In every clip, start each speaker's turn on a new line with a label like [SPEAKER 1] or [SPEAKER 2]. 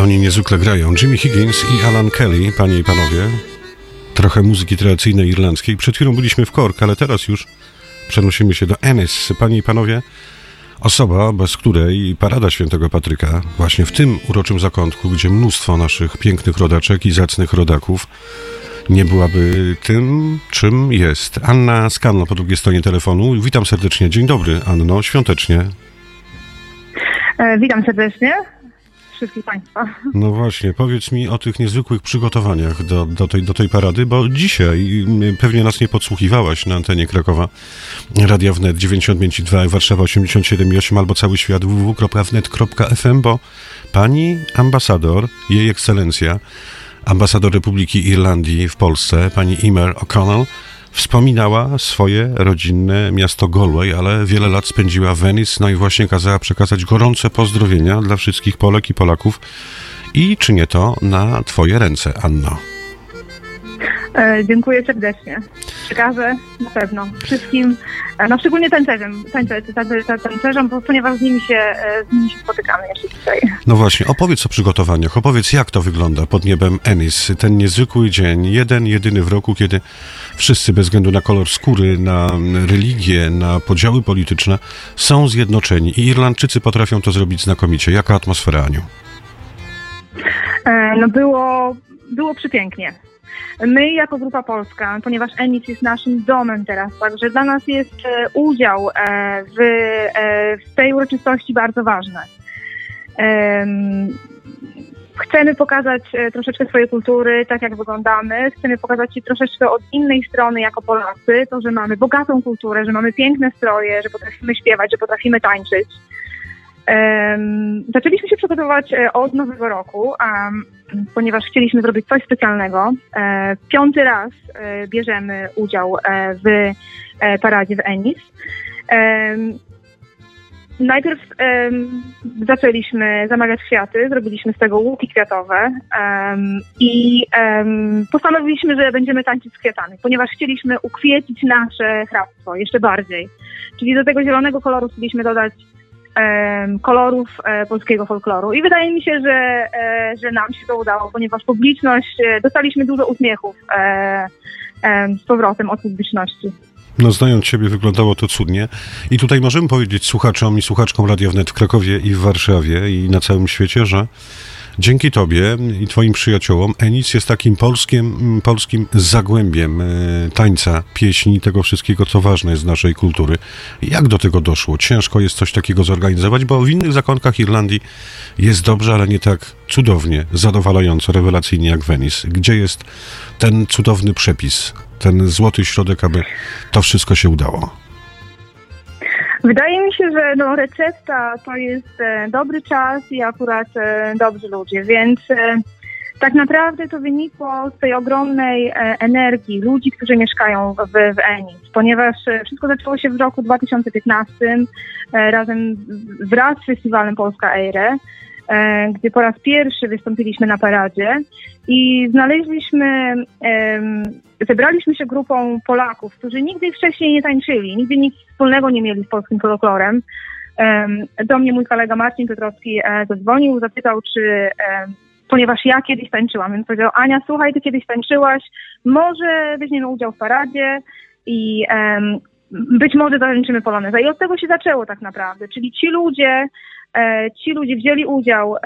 [SPEAKER 1] Oni niezwykle grają. Jimmy Higgins i Alan Kelly, panie i panowie. Trochę muzyki tradycyjnej irlandzkiej. Przed chwilą byliśmy w Cork, ale teraz już przenosimy się do Ennis. Panie i panowie, osoba, bez której Parada Świętego Patryka, właśnie w tym uroczym zakątku, gdzie mnóstwo naszych pięknych rodaczek i zacnych rodaków, nie byłaby tym, czym jest. Anna Scanlon po drugiej stronie telefonu. Witam serdecznie. Dzień dobry, Anno, świątecznie.
[SPEAKER 2] Witam serdecznie wszystkich Państwa.
[SPEAKER 1] No właśnie, powiedz mi o tych niezwykłych przygotowaniach do tej parady, bo dzisiaj pewnie nas nie podsłuchiwałaś na antenie Krakowa, Radia Wnet 95,2, Warszawa 87,8 albo cały świat www.wnet.fm, bo pani ambasador, jej ekscelencja, ambasador Republiki Irlandii w Polsce, pani Emer O'Connell, wspominała swoje rodzinne miasto Galway, ale wiele lat spędziła w Venice, no i właśnie kazała przekazać gorące pozdrowienia dla wszystkich Polek i Polaków. I czynię to na twoje ręce, Anno.
[SPEAKER 2] Dziękuję serdecznie. Przekażę na pewno wszystkim, no szczególnie tancerzom, ponieważ z nimi się spotykamy jeszcze dzisiaj.
[SPEAKER 1] No właśnie, opowiedz o przygotowaniach, opowiedz jak to wygląda pod niebem Ennis, ten niezwykły dzień, jedyny w roku, kiedy wszyscy bez względu na kolor skóry, na religię, na podziały polityczne są zjednoczeni i Irlandczycy potrafią to zrobić znakomicie. Jaka atmosfera, Aniu?
[SPEAKER 2] No było przepięknie. My jako Grupa Polska, ponieważ Ennis jest naszym domem teraz, także dla nas jest udział w tej uroczystości bardzo ważny. Chcemy pokazać troszeczkę swojej kultury, tak jak wyglądamy. Chcemy pokazać się troszeczkę od innej strony jako Polacy, to, że mamy bogatą kulturę, że mamy piękne stroje, że potrafimy śpiewać, że potrafimy tańczyć. Zaczęliśmy się przygotowywać od Nowego Roku, ponieważ chcieliśmy zrobić coś specjalnego. 5. raz bierzemy udział w paradzie w Ennis. Najpierw zaczęliśmy zamawiać kwiaty, zrobiliśmy z tego łuki kwiatowe i postanowiliśmy, że będziemy tańczyć z kwiatami, ponieważ chcieliśmy ukwiecić nasze hrabstwo jeszcze bardziej. Czyli do tego zielonego koloru chcieliśmy dodać kolorów polskiego folkloru. I wydaje mi się, że nam się to udało, ponieważ publiczność, dostaliśmy dużo uśmiechów z powrotem od publiczności.
[SPEAKER 1] No znając Ciebie wyglądało to cudnie. I tutaj możemy powiedzieć słuchaczom i słuchaczkom Radia Wnet w Krakowie i w Warszawie i na całym świecie, że dzięki Tobie i Twoim przyjaciołom Ennis jest takim polskim zagłębiem tańca, pieśni, tego wszystkiego, co ważne jest z naszej kultury. Jak do tego doszło? Ciężko jest coś takiego zorganizować, bo w innych zakątkach Irlandii jest dobrze, ale nie tak cudownie, zadowalająco, rewelacyjnie jak Venice. Gdzie jest ten cudowny przepis, ten złoty środek, aby to wszystko się udało?
[SPEAKER 2] Wydaje mi się, że recepta to jest dobry czas i akurat dobrzy ludzie, więc tak naprawdę to wynikło z tej ogromnej energii ludzi, którzy mieszkają w Ennis, ponieważ wszystko zaczęło się w roku 2015 wraz z festiwalem Polska Eire, gdzie po raz pierwszy wystąpiliśmy na paradzie i zebraliśmy się grupą Polaków, którzy nigdy wcześniej nie tańczyli, nigdy nic wspólnego nie mieli z polskim folklorem. Do mnie mój kolega Marcin Piotrowski zadzwonił, zapytał, ponieważ ja kiedyś tańczyłam, więc powiedział: Ania, słuchaj, ty kiedyś tańczyłaś, może weźmiemy udział w paradzie i być może zatańczymy polonezę. I od tego się zaczęło tak naprawdę, czyli ci ludzie wzięli udział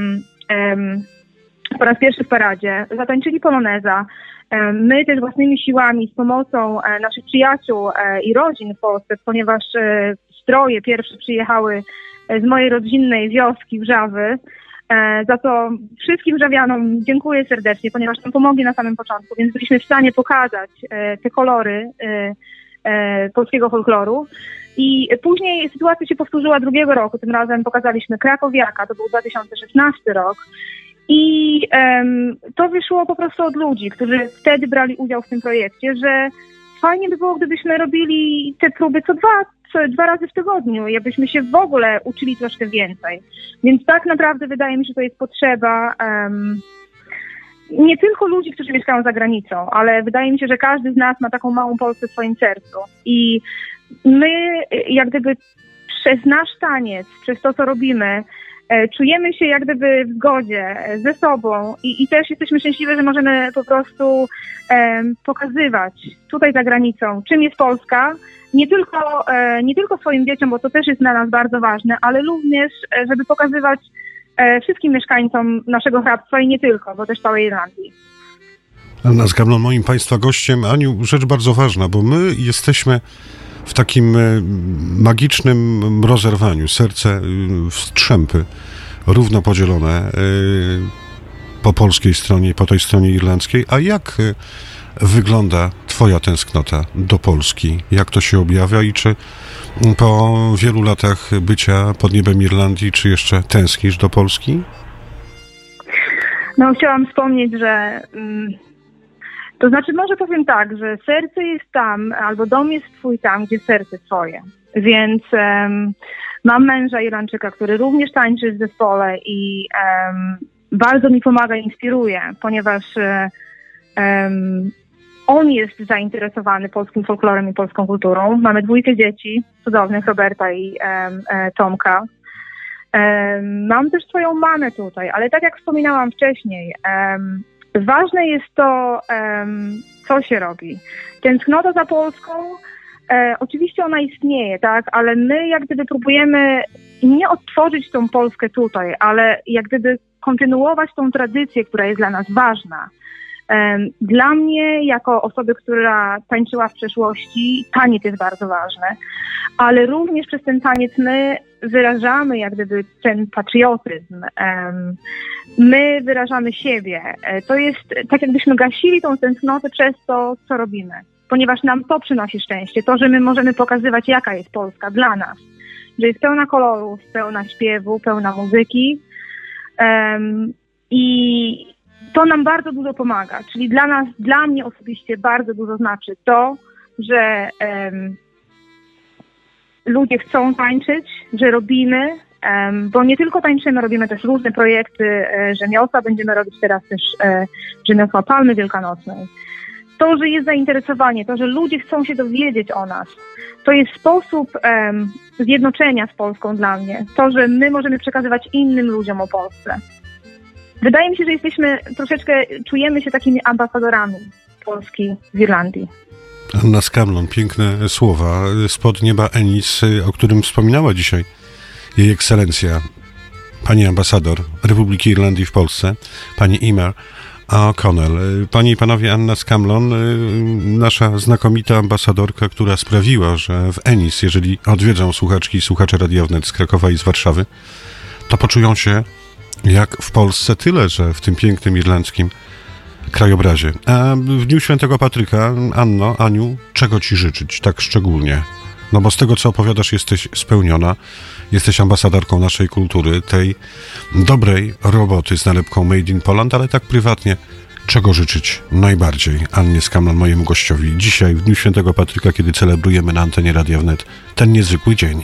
[SPEAKER 2] po raz pierwszy w paradzie, zatańczyli poloneza. My też własnymi siłami, z pomocą naszych przyjaciół i rodzin w Polsce, ponieważ stroje pierwsze przyjechały z mojej rodzinnej wioski Wrzawy, za to wszystkim wrzawianom dziękuję serdecznie, ponieważ nam pomogli na samym początku, więc byliśmy w stanie pokazać te kolory polskiego folkloru. I później sytuacja się powtórzyła drugiego roku, tym razem pokazaliśmy Krakowiaka, to był 2016 rok. I to wyszło po prostu od ludzi, którzy wtedy brali udział w tym projekcie, że fajnie by było, gdybyśmy robili te próby co dwa razy w tygodniu i abyśmy się w ogóle uczyli troszkę więcej. Więc tak naprawdę wydaje mi się, że to jest potrzeba nie tylko ludzi, którzy mieszkają za granicą, ale wydaje mi się, że każdy z nas ma taką małą Polskę w swoim sercu. I my jak gdyby przez nasz taniec, przez to, co robimy, czujemy się jak gdyby w zgodzie ze sobą i też jesteśmy szczęśliwi, że możemy po prostu pokazywać tutaj za granicą, czym jest Polska, nie tylko swoim dzieciom, bo to też jest dla nas bardzo ważne, ale również, żeby pokazywać wszystkim mieszkańcom naszego hrabstwa i nie tylko, bo też całej Irlandii.
[SPEAKER 1] Anna Scanlon, moim Państwa gościem. Aniu, rzecz bardzo ważna, bo my jesteśmy w takim magicznym rozerwaniu. Serce w strzępy, równo podzielone po polskiej stronie i po tej stronie irlandzkiej. A jak wygląda Twoja tęsknota do Polski? Jak to się objawia i czy po wielu latach bycia pod niebem Irlandii, czy jeszcze tęsknisz do Polski?
[SPEAKER 2] No, chciałam wspomnieć, że to znaczy, może powiem tak, że serce jest tam, albo dom jest twój tam, gdzie serce twoje. Więc mam męża Irlandczyka, który również tańczy w zespole i bardzo mi pomaga, inspiruje, ponieważ on jest zainteresowany polskim folklorem i polską kulturą. Mamy 2 dzieci cudownych, Roberta i Tomka. Mam też swoją mamę tutaj, ale tak jak wspominałam wcześniej, ważne jest to, co się robi. Tęsknota za Polską, oczywiście ona istnieje, tak, ale my jak gdyby próbujemy nie odtworzyć tą Polskę tutaj, ale jak gdyby kontynuować tą tradycję, która jest dla nas ważna. Dla mnie, jako osoby, która tańczyła w przeszłości, taniec jest bardzo ważny, ale również przez ten taniec my wyrażamy jak gdyby ten patriotyzm, my wyrażamy siebie. To jest tak, jakbyśmy gasili tą tęsknotę przez to, co robimy, ponieważ nam to przynosi szczęście, to, że my możemy pokazywać, jaka jest Polska dla nas, że jest pełna kolorów, pełna śpiewu, pełna muzyki i to nam bardzo dużo pomaga, czyli dla mnie osobiście bardzo dużo znaczy to, że ludzie chcą tańczyć, że robimy, bo nie tylko tańczymy, robimy też różne projekty rzemiosła, będziemy robić teraz też rzemiosła Palmy Wielkanocnej. To, że jest zainteresowanie, to, że ludzie chcą się dowiedzieć o nas, to jest sposób zjednoczenia z Polską dla mnie. To, że my możemy przekazywać innym ludziom o Polsce. Wydaje mi się, że jesteśmy troszeczkę, czujemy się takimi ambasadorami Polski w Irlandii.
[SPEAKER 1] Anna Scanlon, piękne słowa spod nieba Ennis, o którym wspominała dzisiaj jej ekscelencja, pani ambasador Republiki Irlandii w Polsce, pani Emer O'Connell. Panie i panowie, Anna Scanlon, nasza znakomita ambasadorka, która sprawiła, że w Ennis, jeżeli odwiedzą słuchaczki i słuchacze Radia Wnet z Krakowa i z Warszawy, to poczują się jak w Polsce, tyle że w tym pięknym irlandzkim krajobrazie. A w Dniu Świętego Patryka, Aniu, czego ci życzyć tak szczególnie? No bo z tego, co opowiadasz, jesteś spełniona, jesteś ambasadorką naszej kultury, tej dobrej roboty z nalepką Made in Poland, ale tak prywatnie, czego życzyć najbardziej Annie Scanlon, mojemu gościowi, dzisiaj w Dniu Świętego Patryka, kiedy celebrujemy na antenie Radia Wnet ten niezwykły dzień?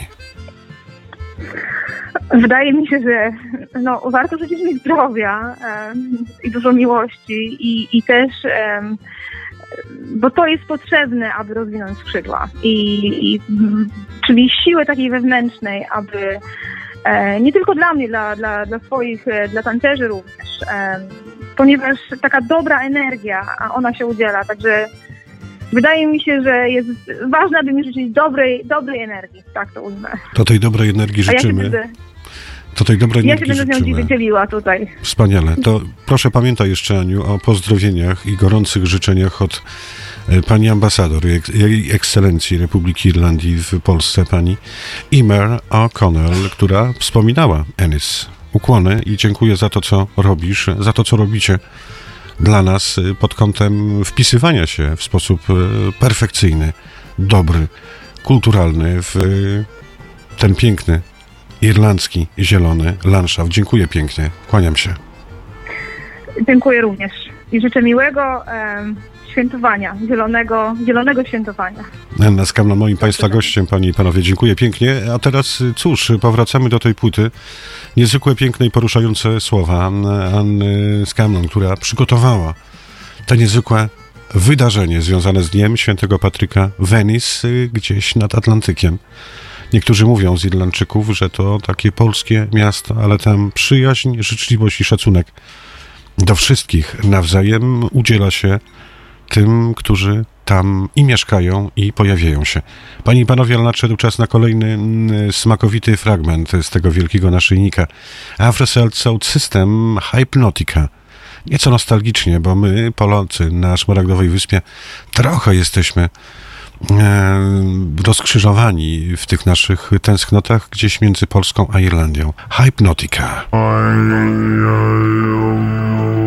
[SPEAKER 2] Wydaje mi się, że warto życzyć mi zdrowia i dużo miłości i też, bo to jest potrzebne, aby rozwinąć skrzydła czyli siły takiej wewnętrznej, aby nie tylko dla mnie, dla swoich, dla tancerzy również, ponieważ taka dobra energia, a ona się udziela, także wydaje mi się, że jest ważne, aby mi życzyć dobrej energii, tak to ujmę.
[SPEAKER 1] To tej dobrej energii życzymy.
[SPEAKER 2] Ja się będę z nią wydzieliła tutaj.
[SPEAKER 1] Wspaniale. To proszę pamiętaj jeszcze, Aniu, o pozdrowieniach i gorących życzeniach od pani ambasador, jej ekscelencji Republiki Irlandii w Polsce, pani Emer O'Connell, która wspominała Ennis. Ukłony i dziękuję za to, co robisz, za to, co robicie dla nas pod kątem wpisywania się w sposób perfekcyjny, dobry, kulturalny w ten piękny irlandzki, zielony landschaft. Dziękuję pięknie. Kłaniam się.
[SPEAKER 2] Dziękuję również. I życzę miłego świętowania, zielonego świętowania.
[SPEAKER 1] Anna Scanlon, moim Państwa gościem, Panie i Panowie, dziękuję pięknie. A teraz, cóż, powracamy do tej płyty. Niezwykłe, piękne i poruszające słowa Anny Scanlon, która przygotowała to niezwykłe wydarzenie związane z Dniem Świętego Patryka w Ennis, gdzieś nad Atlantykiem. Niektórzy mówią z Irlandczyków, że to takie polskie miasto, ale tam przyjaźń, życzliwość i szacunek do wszystkich nawzajem udziela się tym, którzy tam i mieszkają, i pojawiają się. Panie i panowie, ale nadszedł czas na kolejny smakowity fragment z tego wielkiego naszyjnika. Afro Sound System Hypnotica. Nieco nostalgicznie, bo my, Polacy, na Szmaragdowej Wyspie trochę jesteśmy rozkrzyżowani w tych naszych tęsknotach gdzieś między Polską a Irlandią. Hypnotica.